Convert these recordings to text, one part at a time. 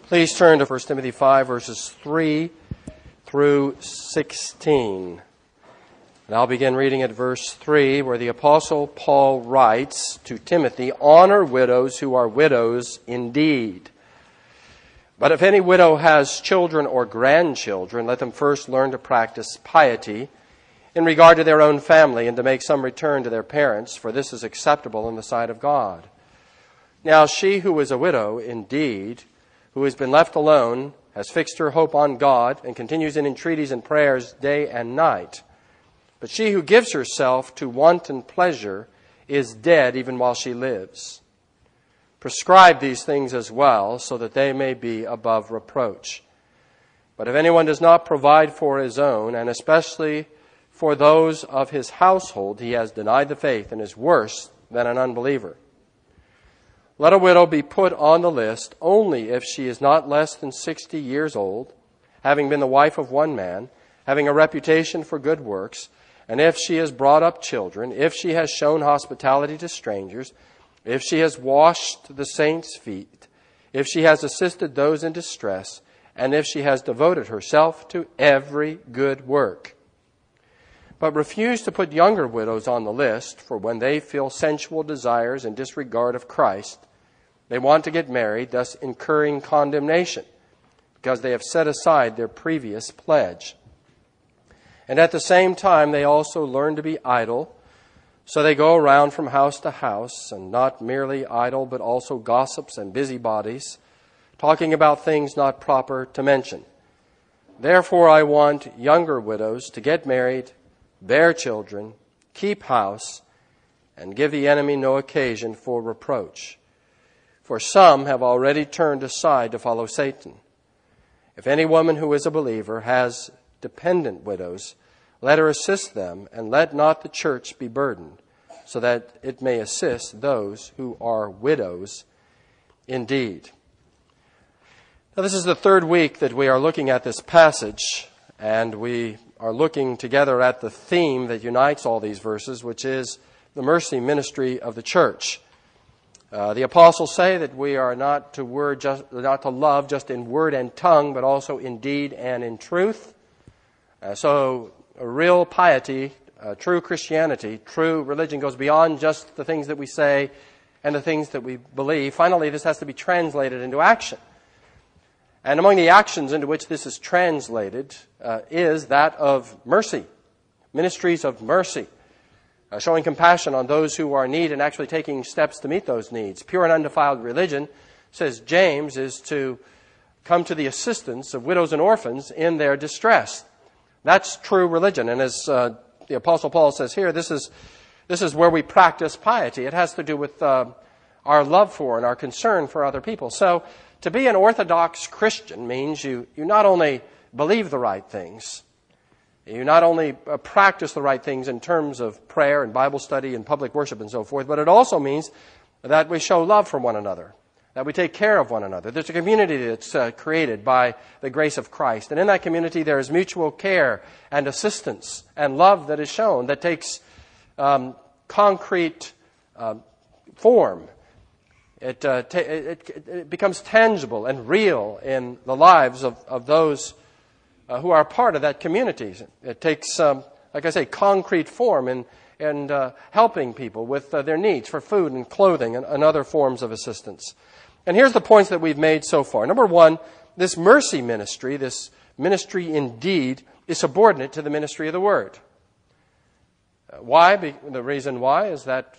Please turn to 1 Timothy 5, verses 3 through 16. And I'll begin reading at verse 3, where the Apostle Paul writes to Timothy, "Honor widows who are widows indeed. But if any widow has children or grandchildren, let them first learn to practice piety in regard to their own family and to make some return to their parents, for this is acceptable in the sight of God. Now she who is a widow indeed, who has been left alone, has fixed her hope on God and continues in entreaties and prayers day and night. But she who gives herself to wanton pleasure is dead even while she lives. Prescribe these things as well, so that they may be above reproach. But if anyone does not provide for his own, and especially for those of his household, he has denied the faith and is worse than an unbeliever. Let a widow be put on the list only if she is not less than 60 years old, having been the wife of one man, having a reputation for good works, and if she has brought up children, if she has shown hospitality to strangers, if she has washed the saints' feet, if she has assisted those in distress, and if she has devoted herself to every good work. But refuse to put younger widows on the list, for when they feel sensual desires and disregard of Christ, they want to get married, thus incurring condemnation, because they have set aside their previous pledge. And at the same time, they also learn to be idle, so they go around from house to house, and not merely idle, but also gossips and busybodies, talking about things not proper to mention. Therefore, I want younger widows to get married, bear children, keep house, and give the enemy no occasion for reproach. For some have already turned aside to follow Satan. If any woman who is a believer has dependent widows, let her assist them, and let not the church be burdened, so that it may assist those who are widows indeed." Now, this is the third week that we are looking at this passage, and we are looking together at the theme that unites all these verses, which is the mercy ministry of the church. The apostles say that we are not to love just in word and tongue, but also in deed and in truth. So real piety, true Christianity, true religion goes beyond just the things that we say and the things that we believe. Finally, this has to be translated into action. And among the actions into which this is translated is that of mercy, ministries of mercy, showing compassion on those who are in need and actually taking steps to meet those needs. Pure and undefiled religion, says James, is to come to the assistance of widows and orphans in their distress. That's true religion. And as the Apostle Paul says here, this is where we practice piety. It has to do with our love for and our concern for other people. So to be an Orthodox Christian means you not only believe the right things, you not only practice the right things in terms of prayer and Bible study and public worship and so forth, but it also means that we show love for one another, that we take care of one another. There's a community that's created by the grace of Christ. And in that community there is mutual care and assistance and love that is shown that takes concrete form. It becomes tangible and real in the lives of those who are part of that community. It takes, like I say, concrete form in helping people with their needs for food and clothing and other forms of assistance. And here's the points that we've made so far. Number one, this mercy ministry, this ministry indeed, is subordinate to the ministry of the Word. Why? The reason why is that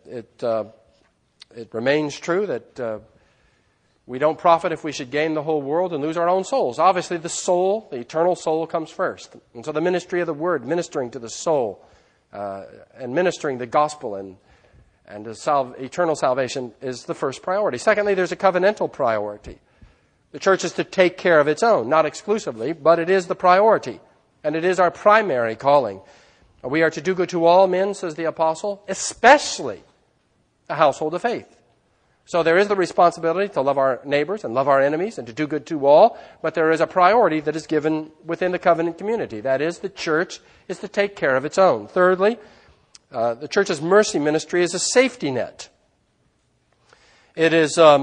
it remains true that we don't profit if we should gain the whole world and lose our own souls. Obviously, the soul, the eternal soul, comes first. And so the ministry of the Word, ministering to the soul, and ministering the gospel and eternal salvation is the first priority. Secondly, there's a covenantal priority. The church is to take care of its own, not exclusively, but it is the priority. And it is our primary calling. We are to do good to all men, says the apostle, especially a household of faith. So there is the responsibility to love our neighbors and love our enemies and to do good to all, but there is a priority that is given within the covenant community. That is, the church is to take care of its own. Thirdly, the church's mercy ministry is a safety net. It is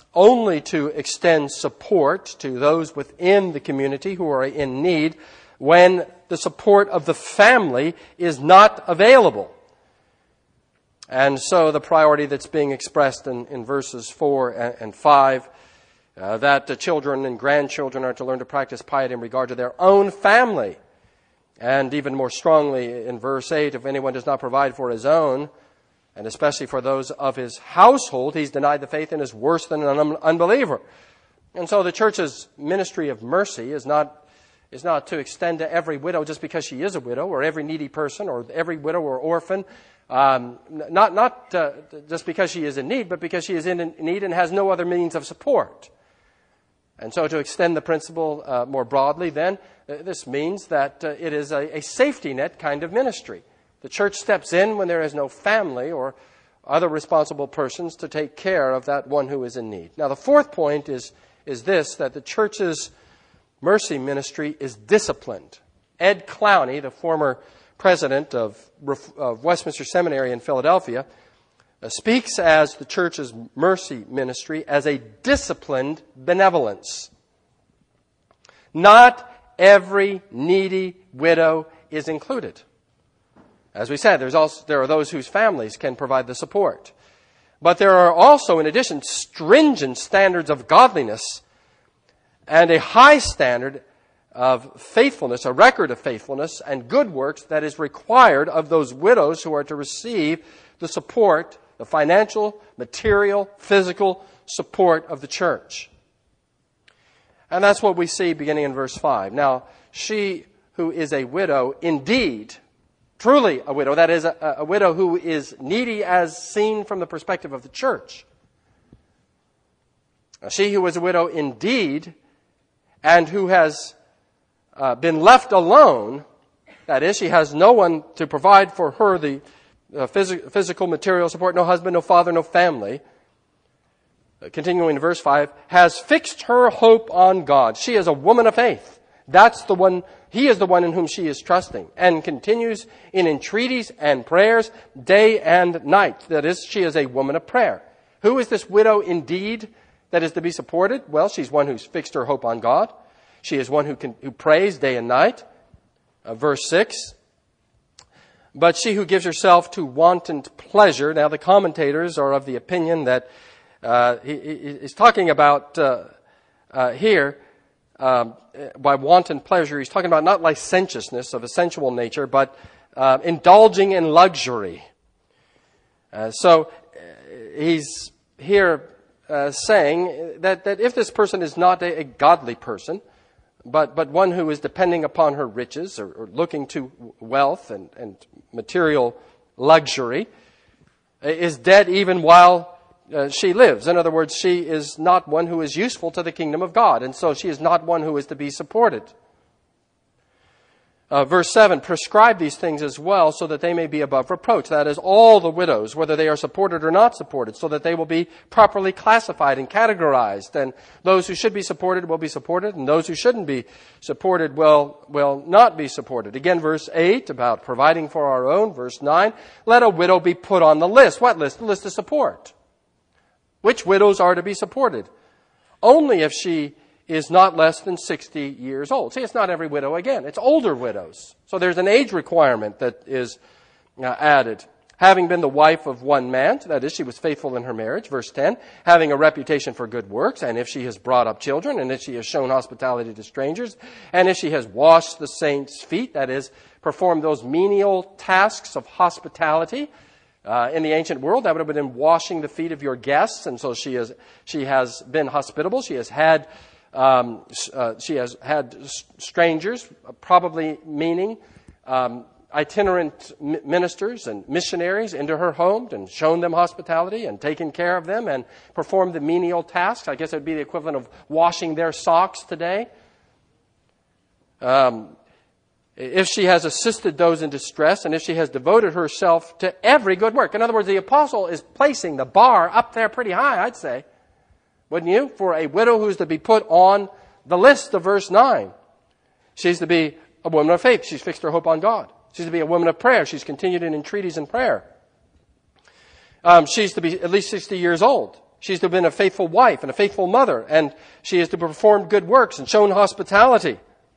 only to extend support to those within the community who are in need when the support of the family is not available. And so the priority that's being expressed in verses 4 and 5, that the children and grandchildren are to learn to practice piety in regard to their own family. And even more strongly in verse 8, if anyone does not provide for his own, and especially for those of his household, he's denied the faith and is worse than an unbeliever. And so the church's ministry of mercy is not to extend to every widow just because she is a widow, or every needy person, or every widow or orphan, not just because she is in need, but because she is in need and has no other means of support. And so to extend the principle more broadly, then, this means that it is a safety net kind of ministry. The church steps in when there is no family or other responsible persons to take care of that one who is in need. Now, the fourth point is this, that the church's mercy ministry is disciplined. Ed Clowney, the former president of Westminster Seminary in Philadelphia, speaks as the church's mercy ministry as a disciplined benevolence. Not every needy widow is included. As we said, there are those whose families can provide the support. But there are also, in addition, stringent standards of godliness and a high standard of faithfulness, a record of faithfulness and good works that is required of those widows who are to receive the support, the financial, material, physical support of the church. And that's what we see beginning in verse 5. Now, she who is a widow, indeed, truly a widow, that is, a widow who is needy as seen from the perspective of the church. She who is a widow indeed, and who has been left alone, that is, she has no one to provide for her the physical, material support, no husband, no father, no family. Continuing in verse 5, has fixed her hope on God. She is a woman of faith. That's the one, he is the one in whom she is trusting, and continues in entreaties and prayers day and night. That is, she is a woman of prayer. Who is this widow indeed that is to be supported? Well, she's one who's fixed her hope on God. She is one who prays day and night. Verse 6. But she who gives herself to wanton pleasure. Now the commentators are of the opinion that he's talking about here by wanton pleasure. He's talking about not licentiousness of a sensual nature, but indulging in luxury. So he's here saying that if this person is not a godly person, but one who is depending upon her riches or looking to wealth and material luxury, is dead even while she lives. In other words, she is not one who is useful to the kingdom of God, and so she is not one who is to be supported. Verse 7, prescribe these things as well so that they may be above reproach. That is, all the widows, whether they are supported or not supported, so that they will be properly classified and categorized. And those who should be supported will be supported, and those who shouldn't be supported will not be supported. Again, verse 8, about providing for our own. Verse 9, let a widow be put on the list. What list? The list of support. Which widows are to be supported? Only if she is not less than 60 years old. See, it's not every widow again. It's older widows. So there's an age requirement that is added. Having been the wife of one man, that is, she was faithful in her marriage. Verse 10, having a reputation for good works, and if she has brought up children, and if she has shown hospitality to strangers, and if she has washed the saints' feet, that is, performed those menial tasks of hospitality. In the ancient world, that would have been washing the feet of your guests, and so she has been hospitable. She has had strangers, probably meaning itinerant ministers and missionaries, into her home and shown them hospitality and taken care of them and performed the menial tasks. I guess it would be the equivalent of washing their socks today. If she has assisted those in distress, and if she has devoted herself to every good work. In other words, the apostle is placing the bar up there pretty high, I'd say. Wouldn't you? For a widow who's to be put on the list of verse 9. She's to be a woman of faith. She's fixed her hope on God. She's to be a woman of prayer. She's continued in entreaties and prayer. She's to be at least 60 years old. She's to have been a faithful wife and a faithful mother, and she is to perform good works and shown hospitality.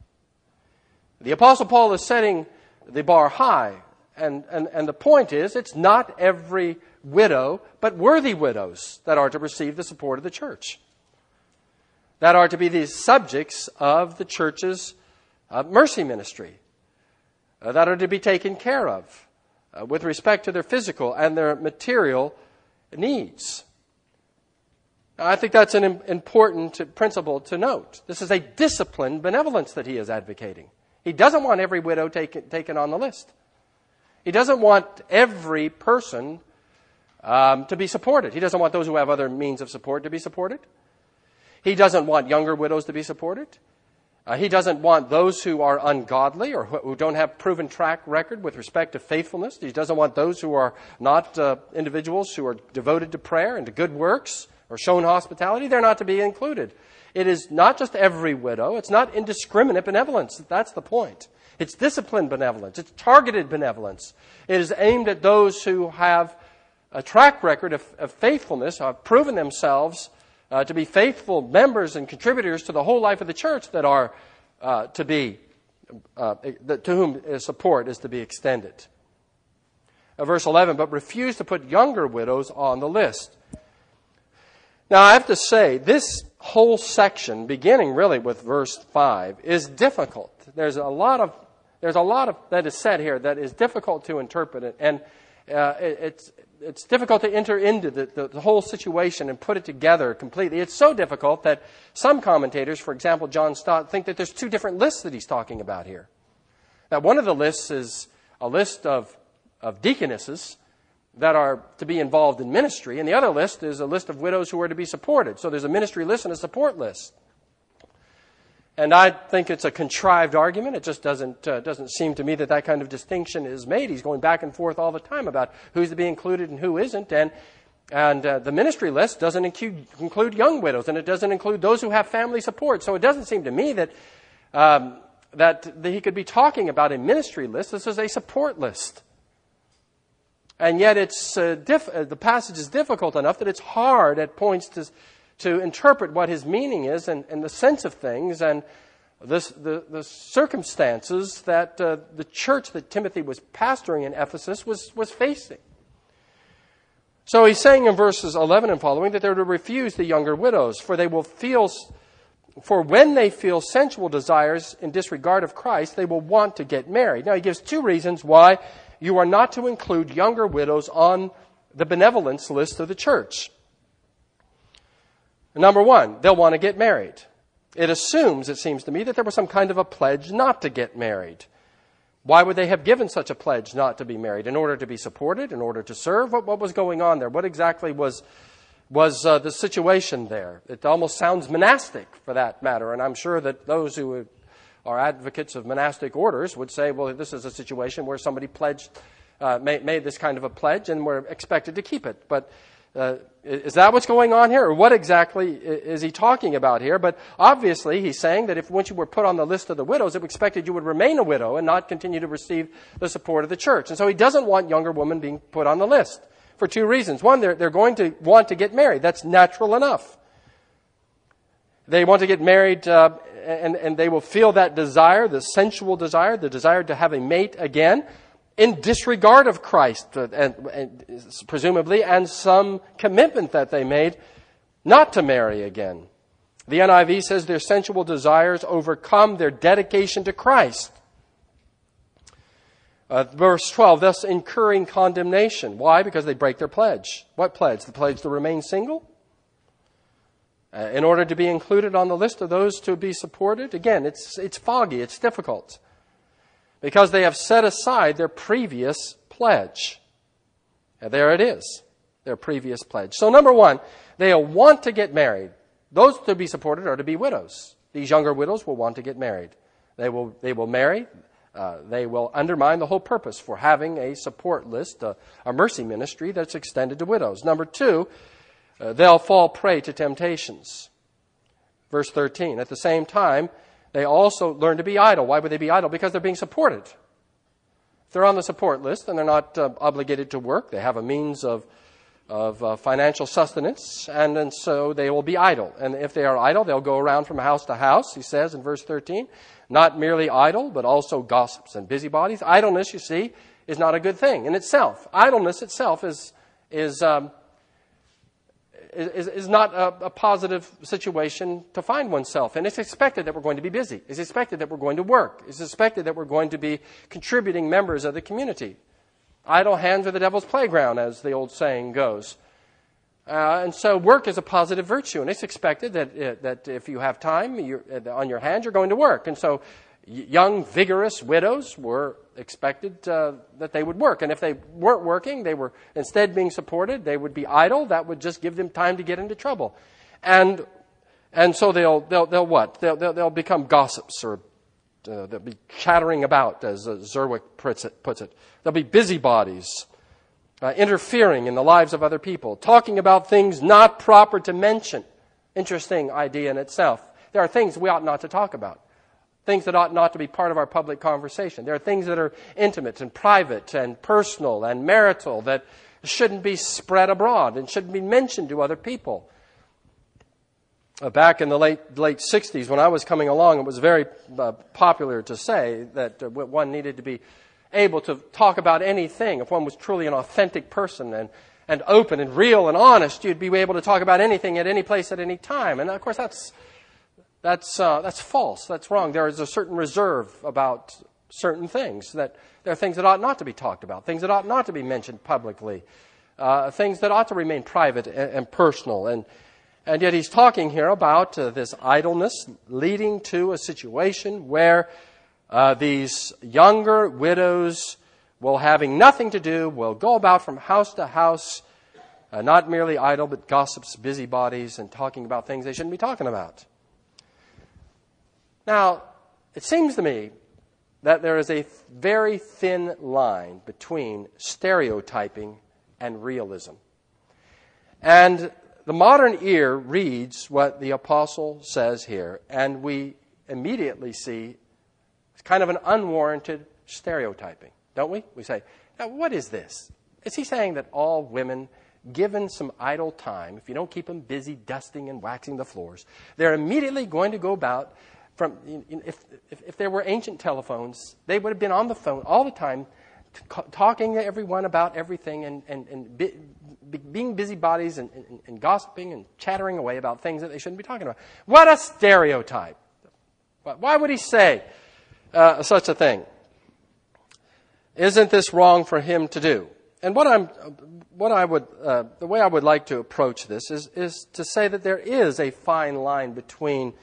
The Apostle Paul is setting the bar high, and the point is, it's not every widow, but worthy widows that are to receive the support of the church, that are to be the subjects of the church's mercy ministry, that are to be taken care of with respect to their physical and their material needs. Now, I think that's an important principle to note. This is a disciplined benevolence that he is advocating. He doesn't want every widow taken on the list. He doesn't want every person to be supported. He doesn't want those who have other means of support to be supported. He doesn't want younger widows to be supported. He doesn't want those who are ungodly or who don't have proven track record with respect to faithfulness. He doesn't want those who are not individuals who are devoted to prayer and to good works or shown hospitality. They're not to be included. It is not just every widow. It's not indiscriminate benevolence. That's the point. It's disciplined benevolence. It's targeted benevolence. It is aimed at those who have a track record of faithfulness, have proven themselves to be faithful members and contributors to the whole life of the church that are to whom support is to be extended. Verse 11, but refuse to put younger widows on the list. Now, I have to say, this whole section, beginning really with verse 5, is difficult. There's a lot of that is said here that is difficult to interpret, and it's difficult to enter into the whole situation and put it together completely. It's so difficult that some commentators, for example, John Stott, think that there's two different lists that he's talking about here. That one of the lists is a list of deaconesses that are to be involved in ministry, and the other list is a list of widows who are to be supported. So there's a ministry list and a support list. And I think it's a contrived argument. It just doesn't seem to me that kind of distinction is made. He's going back and forth all the time about who's to be included and who isn't. And the ministry list doesn't include young widows, and it doesn't include those who have family support. So it doesn't seem to me that he could be talking about a ministry list. This is a support list. And yet the passage is difficult enough that it's hard at points to interpret what his meaning is and the sense of things and the circumstances that the church that Timothy was pastoring in Ephesus was facing. So he's saying in verses 11 and following that they're to refuse the younger widows, for when they feel sensual desires in disregard of Christ, they will want to get married. Now he gives two reasons why you are not to include younger widows on the benevolence list of the church. Number one, they'll want to get married. It assumes, it seems to me, that there was some kind of a pledge not to get married. Why would they have given such a pledge not to be married? In order to be supported? In order to serve? What was going on there? What exactly was the situation there? It almost sounds monastic, for that matter, and I'm sure that those who are advocates of monastic orders would say, well, this is a situation where somebody made this kind of a pledge and were expected to keep it. But is that what's going on here? Or what exactly is he talking about here? But obviously he's saying that if once you were put on the list of the widows, it expected you would remain a widow and not continue to receive the support of the church. And so he doesn't want younger women being put on the list for two reasons. One, they're going to want to get married. That's natural enough. They want to get married and they will feel that desire, the sensual desire, the desire to have a mate again, in disregard of Christ, and presumably, and some commitment that they made not to marry again. The NIV says their sensual desires overcome their dedication to Christ. Verse 12, thus incurring condemnation. Why? Because they break their pledge. What pledge? The pledge to remain single? In order to be included on the list of those to be supported? Again, it's foggy, it's difficult. Because they have set aside their previous pledge. And there it is, their previous pledge. So number one, they'll want to get married. Those to be supported are to be widows. These younger widows will want to get married. They will marry. They will undermine the whole purpose for having a support list, a mercy ministry that's extended to widows. Number two, they'll fall prey to temptations. Verse 13, at the same time, they also learn to be idle. Why would they be idle? Because they're being supported. If they're on the support list and they're not obligated to work, they have a means of financial sustenance, and so they will be idle. And if they are idle, they'll go around from house to house, he says in verse 13, not merely idle, but also gossips and busybodies. Idleness, you see, is not a good thing in itself. Idleness itself is not a positive situation to find oneself in. It's expected that we're going to be busy. It's expected that we're going to work. It's expected that we're going to be contributing members of the community. Idle hands are the devil's playground, as the old saying goes. And so work is a positive virtue, and it's expected that if you have time on your hands, you're going to work. And so young, vigorous widows were expected that they would work. And if they weren't working, they were instead being supported, they would be idle. That would just give them time to get into trouble. And so they'll what? They'll become gossips, or they'll be chattering about, as Zerwick puts it. They'll be busybodies, interfering in the lives of other people, talking about things not proper to mention. Interesting idea in itself. There are things we ought not to talk about. Things that ought not to be part of our public conversation. There are things that are intimate and private and personal and marital that shouldn't be spread abroad and shouldn't be mentioned to other people. Back in the late 60s, when I was coming along, it was very popular to say that one needed to be able to talk about anything. If one was truly an authentic person and open and real and honest, you'd be able to talk about anything at any place at any time. And of course, that's false. That's wrong. There is a certain reserve about certain things. That there are things that ought not to be talked about, things that ought not to be mentioned publicly, things that ought to remain private and personal. And yet he's talking here about this idleness leading to a situation where these younger widows will, having nothing to do, will go about from house to house, not merely idle, but gossips, busybodies, and talking about things they shouldn't be talking about. Now, it seems to me that there is a very thin line between stereotyping and realism. And the modern ear reads what the apostle says here, and we immediately see it's kind of an unwarranted stereotyping, don't we? We say, now what is this? Is he saying that all women, given some idle time, if you don't keep them busy dusting and waxing the floors, they're immediately going to go about if there were ancient telephones, they would have been on the phone all the time talking to everyone about everything and being busybodies and gossiping and chattering away about things that they shouldn't be talking about. What a stereotype. Why would he say such a thing? Isn't this wrong for him to do? And the way I would like to approach this is to say that there is a fine line between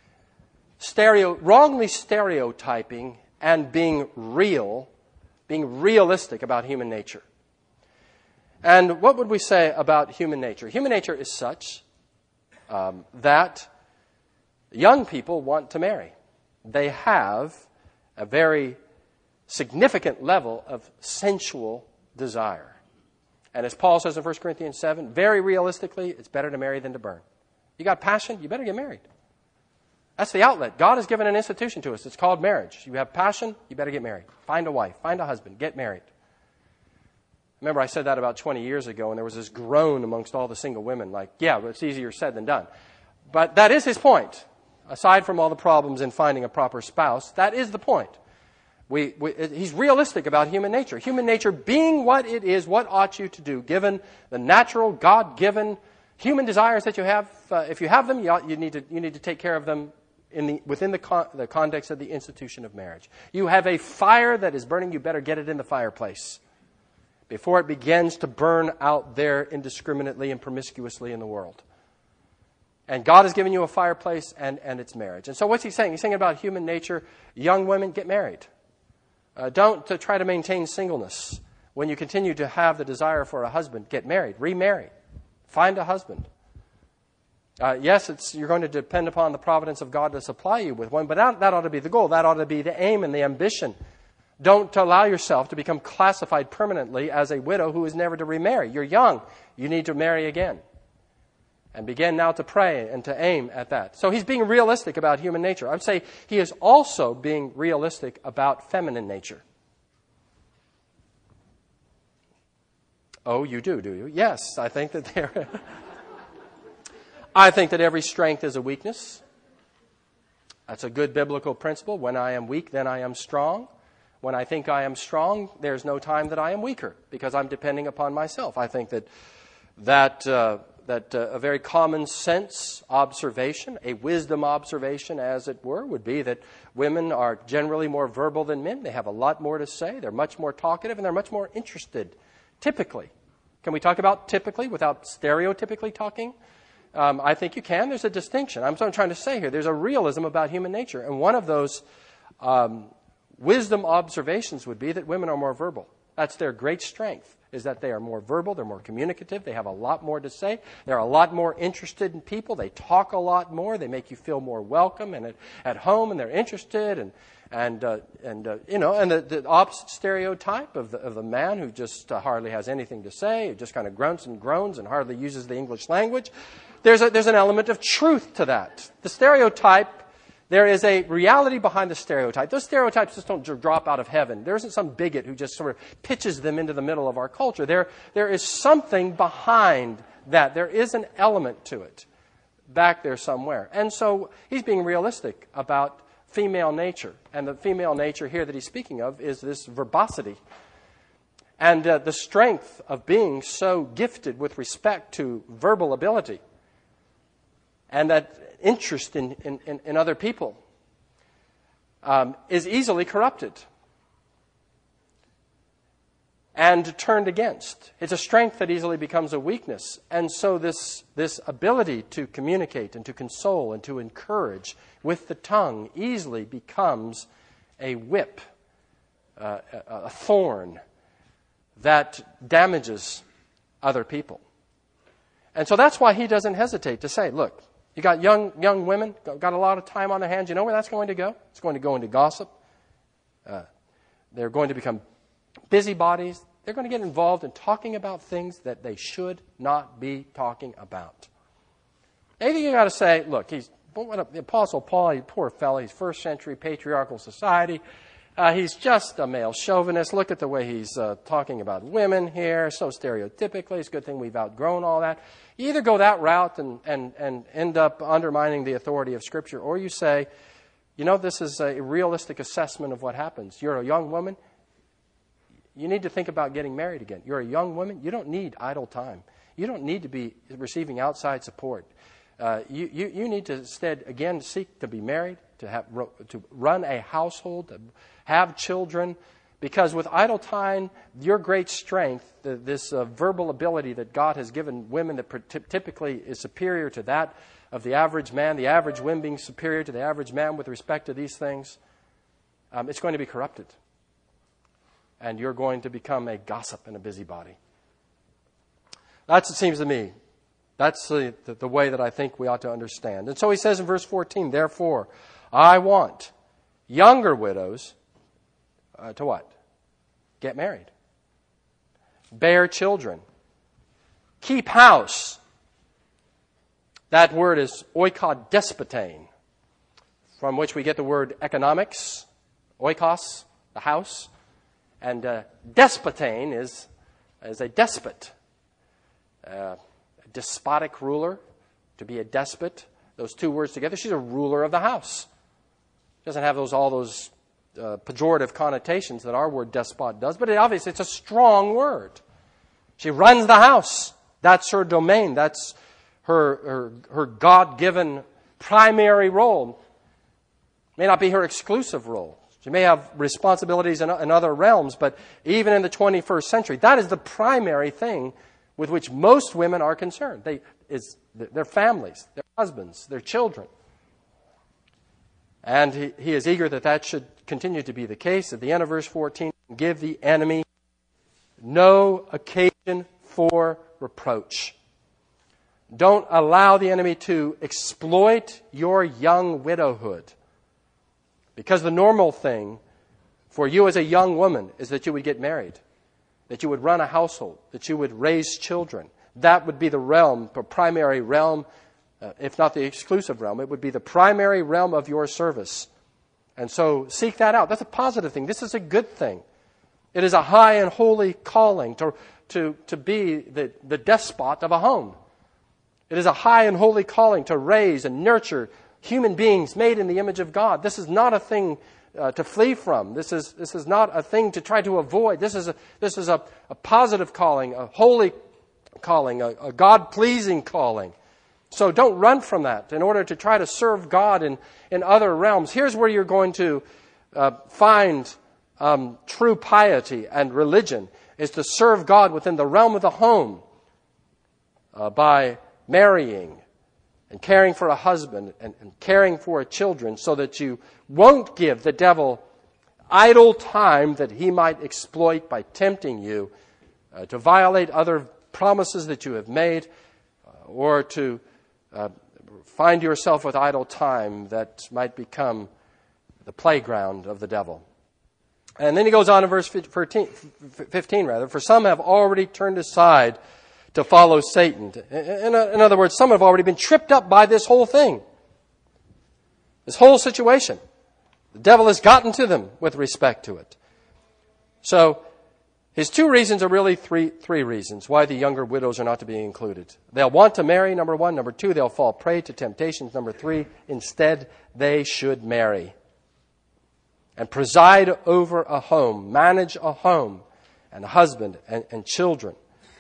wrongly stereotyping and being realistic about human nature. And what would we say about human nature? Human nature is such that young people want to marry. They have a very significant level of sensual desire. And as Paul says in 1 Corinthians 7, very realistically, it's better to marry than to burn. You got passion, you better get married. That's the outlet. God has given an institution to us. It's called marriage. You have passion, you better get married. Find a wife, find a husband, get married. Remember, I said that about 20 years ago, and there was this groan amongst all the single women, like, yeah, but it's easier said than done. But that is his point. Aside from all the problems in finding a proper spouse, that is the point. He's realistic about human nature. Human nature being what it is, what ought you to do, given the natural, God-given human desires that you have. If you have them, you need to take care of them within the context of the institution of marriage. You have a fire that is burning, you better get it in the fireplace before it begins to burn out there indiscriminately and promiscuously in the world. And God has given you a fireplace and it's marriage. And so what's he saying? He's saying about human nature, young women, get married. Don't try to maintain singleness. When you continue to have the desire for a husband, get married, remarry, find a husband. Yes, you're going to depend upon the providence of God to supply you with one, but that ought to be the goal. That ought to be the aim and the ambition. Don't allow yourself to become classified permanently as a widow who is never to remarry. You're young. You need to marry again. And begin now to pray and to aim at that. So he's being realistic about human nature. I would say he is also being realistic about feminine nature. Oh, you do you? Yes, I think that I think that every strength is a weakness. That's a good biblical principle. When I am weak, then I am strong. When I think I am strong, there's no time that I am weaker because I'm depending upon myself. I think that a very common sense observation, a wisdom observation, as it were, would be that women are generally more verbal than men. They have a lot more to say. They're much more talkative, and they're much more interested, typically. Can we talk about typically without stereotypically talking? I think you can. There's a distinction. I'm trying to say here. There's a realism about human nature. And one of those wisdom observations would be that women are more verbal. That's their great strength, is that they are more verbal, they're more communicative, they have a lot more to say, they're a lot more interested in people, they talk a lot more, they make you feel more welcome and at home, and they're interested, and the opposite stereotype of the man who just hardly has anything to say, who just kind of grunts and groans and hardly uses the English language. There's an element of truth to that. The stereotype, there is a reality behind the stereotype. Those stereotypes just don't drop out of heaven. There isn't some bigot who just sort of pitches them into the middle of our culture. There is something behind that. There is an element to it back there somewhere. And so he's being realistic about female nature. And the female nature here that he's speaking of is this verbosity. And the strength of being so gifted with respect to verbal ability. And that interest in other people is easily corrupted and turned against. It's a strength that easily becomes a weakness. And so this ability to communicate and to console and to encourage with the tongue easily becomes a whip, a thorn that damages other people. And so that's why he doesn't hesitate to say, look, you got young women, got a lot of time on their hands. You know where that's going to go? It's going to go into gossip. They're going to become busybodies. They're going to get involved in talking about things that they should not be talking about. Maybe you got to say, look, the Apostle Paul, poor fellow, he's first century patriarchal society. He's just a male chauvinist. Look at the way he's talking about women here, so stereotypically. It's a good thing we've outgrown all that. You either go that route and end up undermining the authority of Scripture, or you say, this is a realistic assessment of what happens. You're a young woman. You need to think about getting married again. You're a young woman. You don't need idle time. You don't need to be receiving outside support. You need to instead, again, seek to be married, to run a household, to have children, because with idle time, your great strength, this verbal ability that God has given women that typically is superior to that of the average man, the average woman being superior to the average man with respect to these things, it's going to be corrupted. And you're going to become a gossip and a busybody. That's, it seems to me, that's the way that I think we ought to understand. And so he says in verse 14, therefore, I want younger widows to what? Get married. Bear children. Keep house. That word is oikodespotein, from which we get the word economics, oikos, the house. And despotein is a despot, a despotic ruler, to be a despot. Those two words together, she's a ruler of the house. Doesn't have all those pejorative connotations that our word despot does, but obviously it's a strong word. She runs the house. That's her domain. That's her God-given primary role. May not be her exclusive role. She may have responsibilities in other realms, but even in the 21st century, that is the primary thing with which most women are concerned. Their families, their husbands, their children. And he is eager that should continue to be the case. At the end of verse 14, give the enemy no occasion for reproach. Don't allow the enemy to exploit your young widowhood. Because the normal thing for you as a young woman is that you would get married, that you would run a household, that you would raise children. That would be the realm, the primary realm, if not the exclusive realm. It would be the primary realm of your service. And so seek that out. That's a positive thing. This is a good thing. It is a high and holy calling to be the despot of a home. It is a high and holy calling to raise and nurture human beings made in the image of God. This is not a thing to flee from. This is not a thing to try to avoid. This is a positive calling, a holy calling, a God-pleasing calling. So don't run from that in order to try to serve God in other realms. Here's where you're going to find true piety and religion, is to serve God within the realm of the home by marrying and caring for a husband and caring for children, so that you won't give the devil idle time that he might exploit by tempting you to violate other promises that you have made, or to find yourself with idle time that might become the playground of the devil. And then he goes on in verse 15, for some have already turned aside to follow Satan. In other words, some have already been tripped up by this whole thing, this whole situation. The devil has gotten to them with respect to it. So his two reasons are really three reasons why the younger widows are not to be included. They'll want to marry, number one. Number two, they'll fall prey to temptations. Number three, instead, they should marry and preside over a home, manage a home and a husband and children.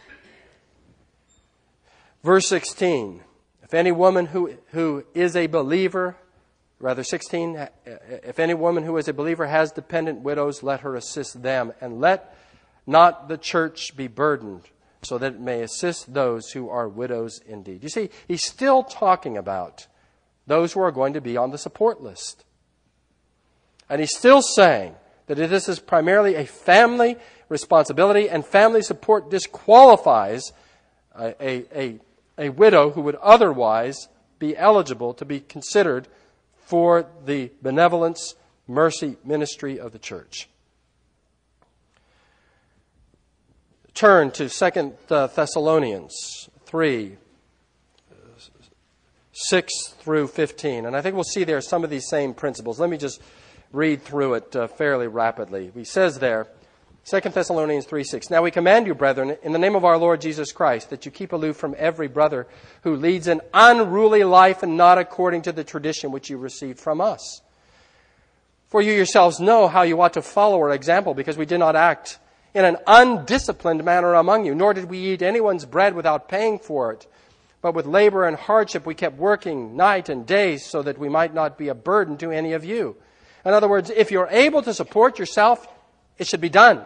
Verse 16, if any woman who is a believer, rather 16, if any woman who is a believer has dependent widows, let her assist them, and let not the church be burdened, so that it may assist those who are widows indeed. You see, he's still talking about those who are going to be on the support list. And he's still saying that this is primarily a family responsibility, and family support disqualifies a widow who would otherwise be eligible to be considered for the benevolence, mercy ministry of the church. Turn to 2 Thessalonians 3, 6 through 15. And I think we'll see there some of these same principles. Let me just read through it fairly rapidly. He says there, 2 Thessalonians 3:6. Now we command you, brethren, in the name of our Lord Jesus Christ, that you keep aloof from every brother who leads an unruly life and not according to the tradition which you received from us. For you yourselves know how you ought to follow our example, because we did not act in an undisciplined manner among you, nor did we eat anyone's bread without paying for it. But with labor and hardship we kept working night and day, so that we might not be a burden to any of you. In other words, if you're able to support yourself, it should be done.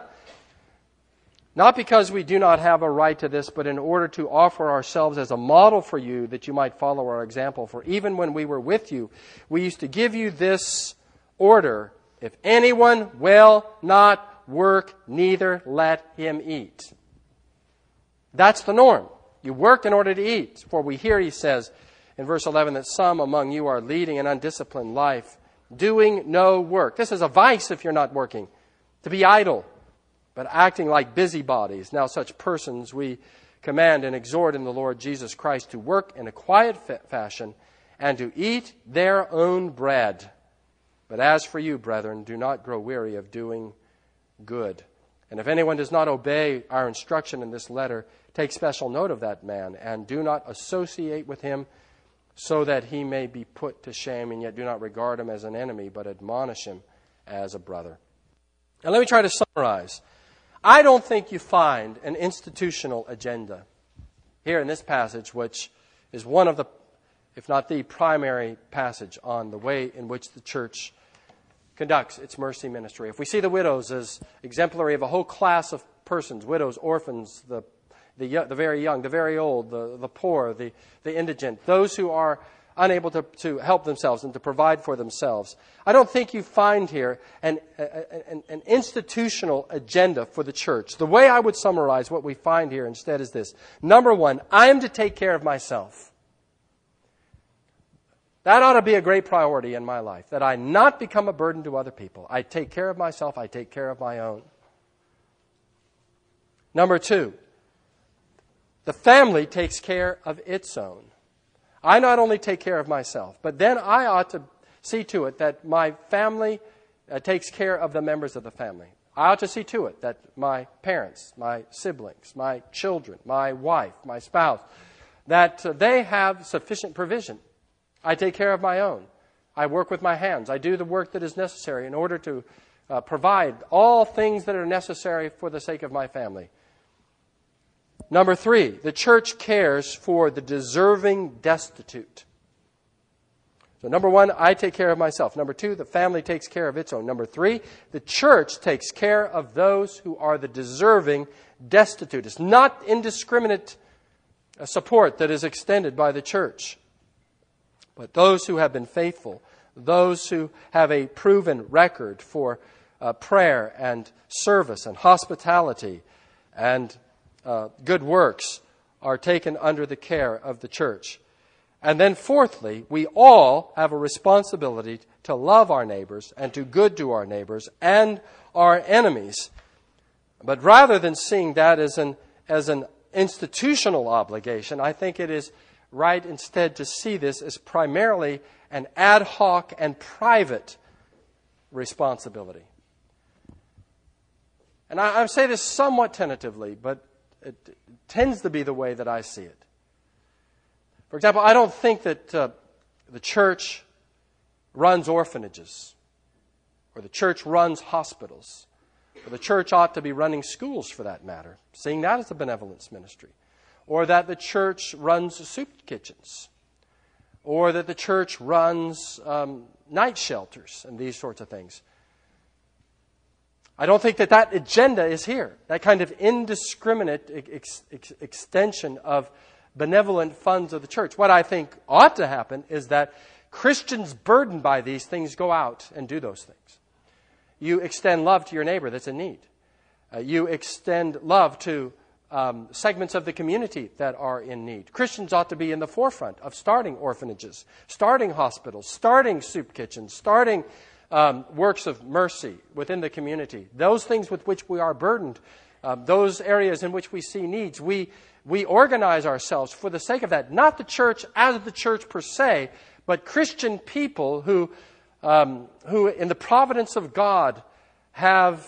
Not because we do not have a right to this, but in order to offer ourselves as a model for you, that you might follow our example. For even when we were with you, we used to give you this order: if anyone will not work, neither let him eat. That's the norm. You work in order to eat. For we hear, he says in verse 11, that some among you are leading an undisciplined life, doing no work. This is a vice if you're not working, to be idle, but acting like busybodies. Now such persons we command and exhort in the Lord Jesus Christ to work in a quiet fashion and to eat their own bread. But as for you, brethren, do not grow weary of doing good. And if anyone does not obey our instruction in this letter, take special note of that man, and do not associate with him, so that he may be put to shame, and yet do not regard him as an enemy, but admonish him as a brother. Now let me try to summarize. I don't think you find an institutional agenda here in this passage, which is one of the, if not the primary passage on the way in which the church conducts its mercy ministry. If we see the widows as exemplary of a whole class of persons, widows, orphans, the very young, the very old, the poor, the indigent, those who are unable to help themselves and to provide for themselves, I don't think you find here an institutional agenda for the church. The way I would summarize what we find here instead is this. Number one, I am to take care of myself. That ought to be a great priority in my life, that I not become a burden to other people. I take care of myself. I take care of my own. Number two, the family takes care of its own. I not only take care of myself, but then I ought to see to it that my family takes care of the members of the family. I ought to see to it that my parents, my siblings, my children, my wife, my spouse, that they have sufficient provision. I take care of my own. I work with my hands. I do the work that is necessary in order to provide all things that are necessary for the sake of my family. Number 3, the church cares for the deserving destitute. So number 1, I take care of myself. Number 2, the family takes care of its own. Number 3, the church takes care of those who are the deserving destitute. It's not indiscriminate support that is extended by the church, but those who have been faithful, those who have a proven record for prayer and service and hospitality and good works are taken under the care of the church. And then fourthly, we all have a responsibility to love our neighbors and do good to our neighbors and our enemies. But rather than seeing that as an institutional obligation, I think it is right instead to see this as primarily an ad hoc and private responsibility. And I say this somewhat tentatively, but it tends to be the way that I see it. For example, I don't think that the church runs orphanages, or the church runs hospitals, or the church ought to be running schools for that matter, seeing that as a benevolence ministry, or that the church runs soup kitchens, or that the church runs night shelters and these sorts of things. I don't think that agenda is here, that kind of indiscriminate extension of benevolent funds of the church. What I think ought to happen is that Christians burdened by these things go out and do those things. You extend love to your neighbor that's in need. You extend love to segments of the community that are in need. Christians ought to be in the forefront of starting orphanages, starting hospitals, starting soup kitchens, starting works of mercy within the community. Those things with which we are burdened, those areas in which we see needs, we organize ourselves for the sake of that. Not the church as the church per se, but Christian people who in the providence of God have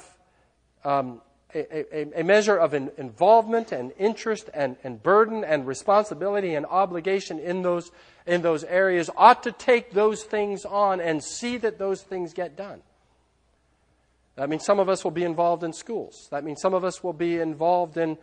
a measure of involvement and interest and burden and responsibility and obligation in those areas, ought to take those things on and see that those things get done. That means some of us will be involved in schools. That means some of us will be involved in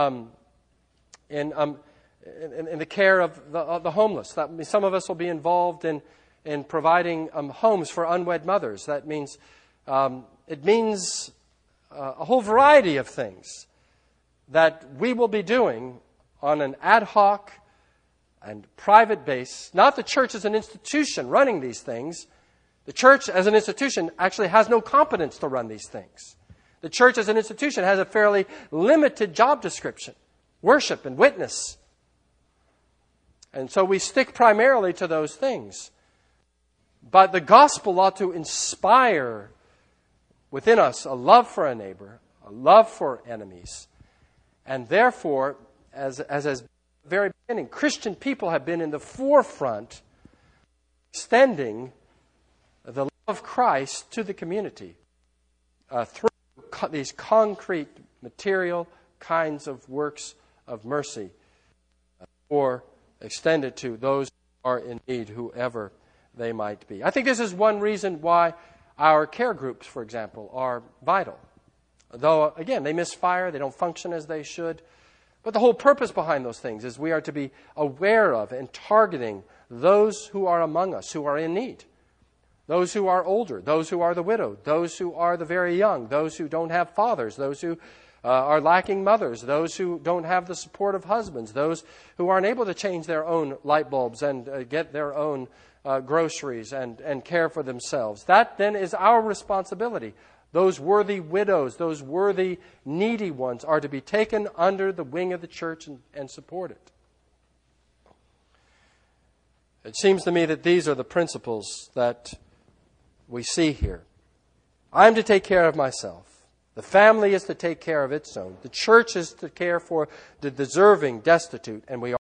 the care of the homeless. That means some of us will be involved in providing homes for unwed mothers. That means it means a whole variety of things that we will be doing on an ad hoc and private base. Not the church as an institution running these things. The church as an institution actually has no competence to run these things. The church as an institution has a fairly limited job description: worship and witness. And so we stick primarily to those things. But the gospel ought to inspire within us a love for a neighbor, a love for enemies. And therefore, as very beginning, Christian people have been in the forefront extending the love of Christ to the community through these concrete, material kinds of works of mercy, or extended to those who are in need, whoever they might be. I think this is one reason why our care groups, for example, are vital. Though, again, they misfire, they don't function as they should. But the whole purpose behind those things is we are to be aware of and targeting those who are among us, who are in need. Those who are older, those who are the widowed, those who are the very young, those who don't have fathers, those who are lacking mothers, those who don't have the support of husbands, those who aren't able to change their own light bulbs and get their own groceries and care for themselves. That then is our responsibility. Those worthy widows, those worthy needy ones are to be taken under the wing of the church and supported. It seems to me that these are the principles that we see here. I'm to take care of myself. The family is to take care of its own. The church is to care for the deserving, destitute, and we